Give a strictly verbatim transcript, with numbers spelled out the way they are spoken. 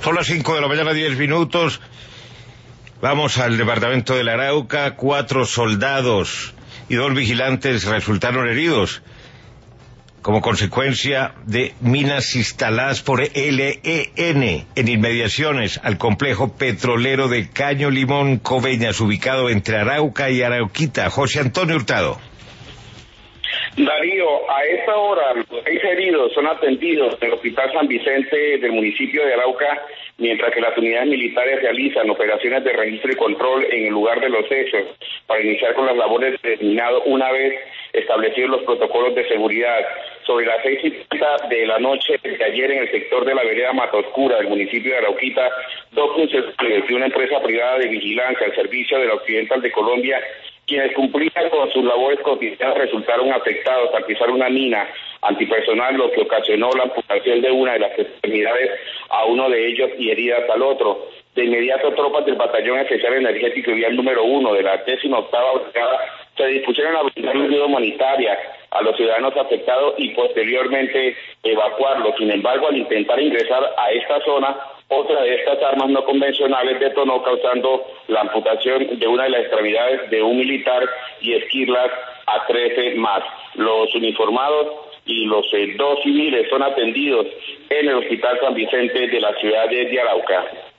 Son las cinco de la mañana, diez minutos. Vamos al departamento del Arauca. Cuatro soldados y dos vigilantes resultaron heridos como consecuencia de minas instaladas por L E N en inmediaciones al complejo petrolero de Caño Limón Coveñas, ubicado entre Arauca y Arauquita. José Antonio Hurtado. Darío, a esta hora los seis heridos son atendidos en el Hospital San Vicente del municipio de Arauca, mientras que las unidades militares realizan operaciones de registro y control en el lugar de los hechos para iniciar con las labores determinadas una vez establecidos los protocolos de seguridad. Sobre las seis y treinta de la noche de ayer, en el sector de la vereda Mata Oscura del municipio de Arauquita, dos funcionarios de una empresa privada de vigilancia al servicio de la Occidental de Colombia, quienes cumplían con sus labores cotidianas, resultaron afectados al pisar una mina antipersonal, lo que ocasionó la amputación de una de las extremidades a uno de ellos y heridas al otro. De inmediato, tropas del Batallón Especial Energético y Vial número uno de la décima octava Brigada se dispusieron a brindar ayuda humanitaria a los ciudadanos afectados y posteriormente evacuarlos. Sin embargo, al intentar ingresar a esta zona, otra de estas armas no convencionales detonó, causando la amputación de una de las extremidades de un militar y esquirlas a trece más. Los uniformados y los eh, dos civiles son atendidos en el Hospital San Vicente de la ciudad de Arauca.